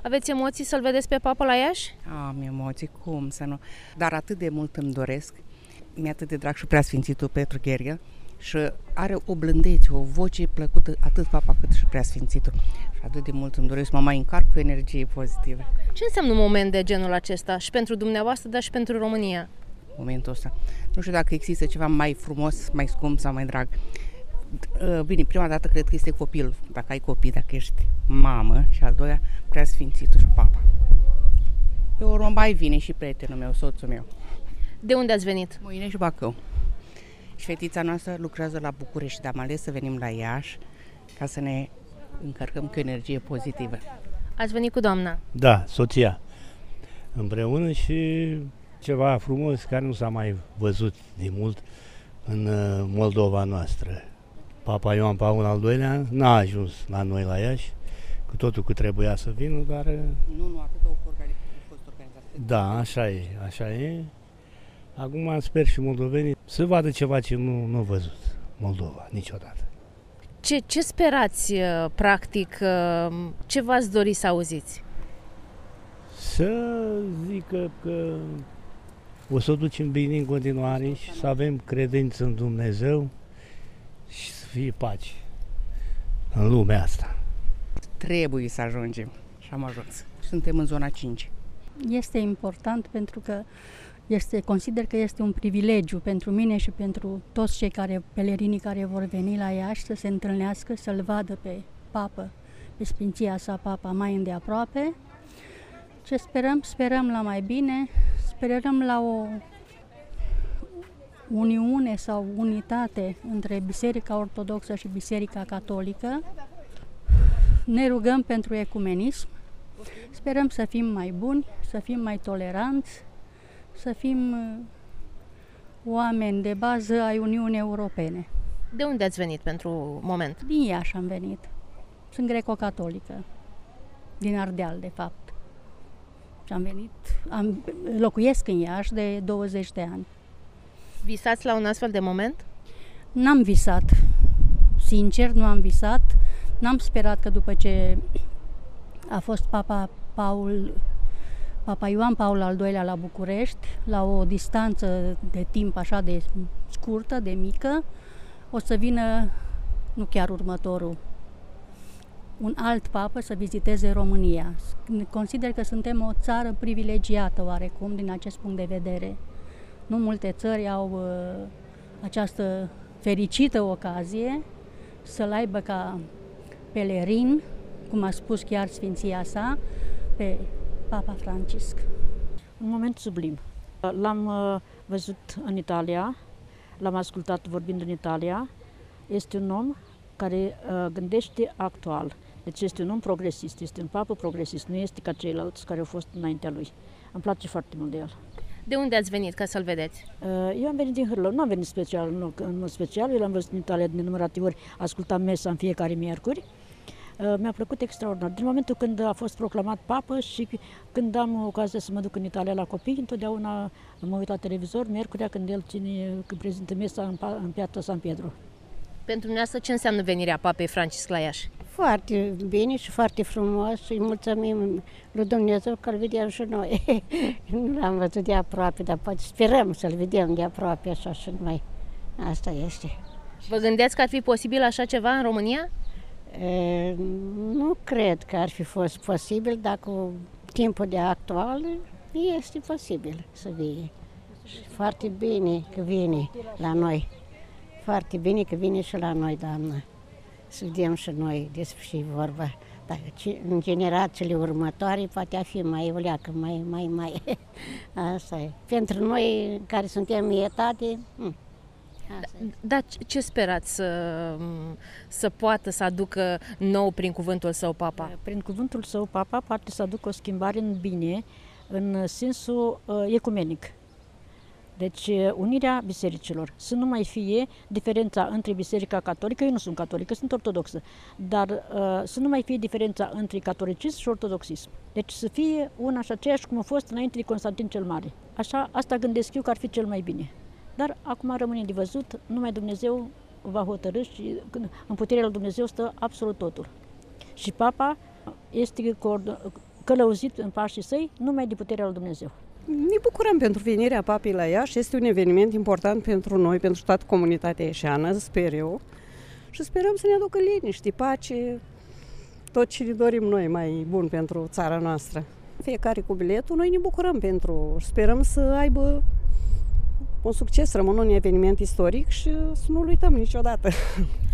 Aveți emoții să-l vedeți pe papă la Iași? Am emoții, cum să nu. Dar atât de mult îmi doresc. Mi-e atât de drag și Preasfințitul Petru Gheorghe și are o blândețe, o voce plăcută, atât papa cât și Preasfințitul. Și atât de mult îmi doresc să mă mai încarc cu energie pozitivă. Ce înseamnă un moment de genul acesta și pentru dumneavoastră, dar și pentru România? Momentul ăsta. Nu știu dacă există ceva mai frumos, mai scump sau mai drag. Bine, prima dată cred că este copil, dacă ai copii, dacă ești mamă, și al doilea Preasfințitul și papa. Pe urmă mai vine și prietenul meu, soțul meu. De unde ați venit? Moine și Bacău. Și fetița noastră lucrează la București, dar am ales să venim la Iași ca să ne încărcăm cu energie pozitivă. Ați venit cu doamna? Da, soția. Împreună și ceva frumos care nu s-a mai văzut de mult în Moldova noastră. Papa Ioan Paul al II-lea n-a ajuns la noi la Iași, cu totul că trebuia să vină, dar... Nu, atât au fost organizate. Da, așa e. Acum sper și moldovenii să vadă ceva ce nu au văzut Moldova niciodată. Ce sperați, practic, ce v-ați dori să auziți? Să zică că o să o ducem bine în continuare și să avem credință în Dumnezeu și să fie pace în lumea asta. Trebuie să ajungem și am ajuns. Suntem în zona 5. Este important pentru că consider că este un privilegiu pentru mine și pentru toți pelerinii care vor veni la Iași să se întâlnească, să-l vadă pe papă, pe Sfinția sa papa mai îndeaproape. Ce sperăm la mai bine, sperăm la o uniune sau unitate între Biserica Ortodoxă și Biserica Catolică. Ne rugăm pentru ecumenism, sperăm să fim mai buni, să fim mai toleranți, să fim oameni de bază ai Uniunii Europene. De unde ați venit pentru moment? Din Iași am venit. Sunt greco-catolică, din Ardeal, de fapt. Și am venit, locuiesc în Iași de 20 de ani. Visați la un astfel de moment? N-am visat, sincer, nu am visat. N-am sperat că după ce a fost Papa Ioan Paul al II-lea la București, la o distanță de timp așa de scurtă, de mică, o să vină, nu chiar următorul, un alt papă să viziteze România. Consider că suntem o țară privilegiată oarecum din acest punct de vedere. Nu multe țări au această fericită ocazie să-l aibă ca pelerin, cum a spus chiar Sfinția sa, pe Papa Francisc. Un moment sublim. L-am văzut în Italia, l-am ascultat vorbind în Italia. Este un om care gândește actual. Deci este un om progresist, este un papă progresist, nu este ca ceilalți care au fost înaintea lui. Îmi place foarte mult de el. De unde ați venit ca să-l vedeți? Eu am venit din Hârlău, nu am venit în mod special, eu l-am văzut în Italia de nenumărate ori, ascultam mesa în fiecare miercuri. Mi-a plăcut extraordinar. Din momentul când a fost proclamat papă și când am ocazia să mă duc în Italia la copii, întotdeauna mă uit la televizor, miercurea, când el când prezintă mesa în piața San Pietro. Pentru dumneavoastră, ce înseamnă venirea Papei Francisc la Iași? Foarte bine și foarte frumos și mulțumim lui Dumnezeu că îl vedem și noi. Nu l-am văzut de aproape, dar poate sperăm să-l vedem de aproape așa și noi. Asta este. Vă gândeați că ar fi posibil așa ceva în România? Nu cred că ar fi fost posibil, dar cu timpul de actual este posibil să vie. Și foarte bine că vine la noi. Foarte bine că vine și la noi, doamnă. Să vedem și noi despre ce vorba. Dacă în generațiile următoare poate a fi mai uleacă, mai. Asta e. Pentru noi care suntem în etate, Dar ce sperați să poată să aducă nou prin cuvântul său papa? Prin cuvântul său papa poate să aducă o schimbare în bine, în sensul ecumenic. Deci unirea bisericilor. Să nu mai fie diferența între Biserica Catolică, eu nu sunt catolică, sunt ortodoxă, dar să nu mai fie diferența între catolicism și ortodoxism. Deci să fie una și aceeași cum a fost înainte de Constantin cel Mare. Așa, asta gândesc eu că ar fi cel mai bine. Dar acum rămâne de văzut, numai Dumnezeu va hotărî și în puterea lui Dumnezeu stă absolut totul. Și Papa este călăuzit în pașii săi numai de puterea lui Dumnezeu. Ne bucurăm pentru venirea papei la Iași. Este un eveniment important pentru noi, pentru toată comunitatea ieșeană, sper eu. Și sperăm să ne aducă liniște, pace, tot ce ne dorim noi mai bun pentru țara noastră. Fiecare cu biletul, noi ne bucurăm sperăm să aibă un succes, rămână un eveniment istoric și să nu-l uităm niciodată.